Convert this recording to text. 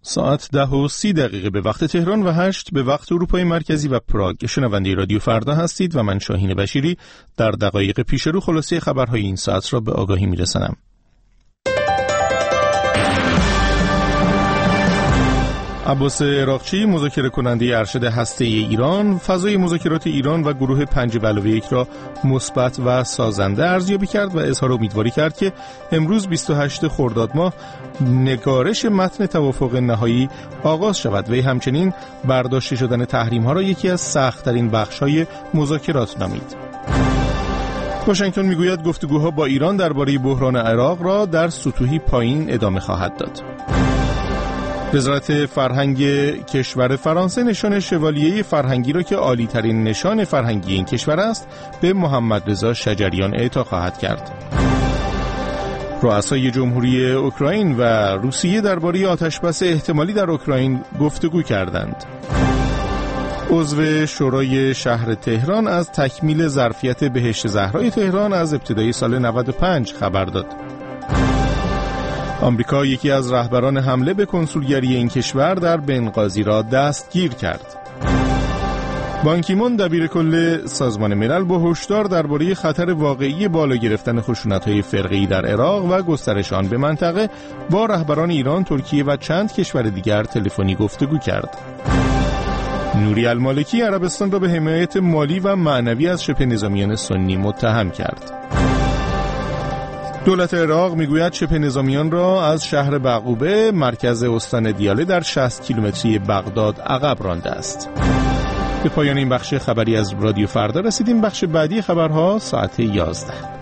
ساعت 10:30 به وقت تهران و 8 به وقت اروپای مرکزی و پراگ. شنونده رادیو فردا هستید و من شاهین بشیری در دقایق پیش رو خلاصه خبرهای این ساعت را به آگاهی میرسانم. عباس عراقچی، مذاکره کننده ارشد هسته‌ای ایران، فضای مذاکرات ایران و گروه 5+1 را مثبت و سازنده ارزیابی کرد و اظهار امیدواری کرد که امروز 28 خرداد ماه نگارش متن توافق نهایی آغاز شود. وی همچنین برداشته شدن تحریم‌ها را یکی از سخت‌ترین بخش‌های مذاکرات نامید. واشنگتن میگوید گفتگوها با ایران درباره بحران عراق را در سطوحی پایین ادامه خواهد داد. وزارت فرهنگ کشور فرانسه نشان شوالیه فرهنگی را که عالی‌ترین نشان فرهنگی این کشور است به محمد رضا شجریان اعطا خواهد کرد. رؤسای جمهوری اوکراین و روسیه درباره آتشبس احتمالی در اوکراین گفتگو کردند. عضو شورای شهر تهران از تکمیل ظرفیت بهشت زهرای تهران از ابتدای سال 95 خبر داد. آمریکا یکی از رهبران حمله به کنسولگری این کشور در بنغازی را دستگیر کرد. بان کی مون دبیر کل سازمان ملل با هشدار درباره خطر واقعی بالا گرفتن خشونت‌های فرقه‌ای در عراق و گسترش آن به منطقه با رهبران ایران، ترکیه و چند کشور دیگر تلفنی گفتگو کرد. نوری المالکی عربستان را به حمایت مالی و معنوی از شبه نظامیان سنی متهم کرد. دولت عراق میگوید شبه نظامیان را از شهر بعقوبه مرکز استان دیاله در 60 کیلومتری بغداد عقب رانده است. به پایان این بخش خبری از رادیو فردا رسیدیم. بخش بعدی خبرها ساعت 11.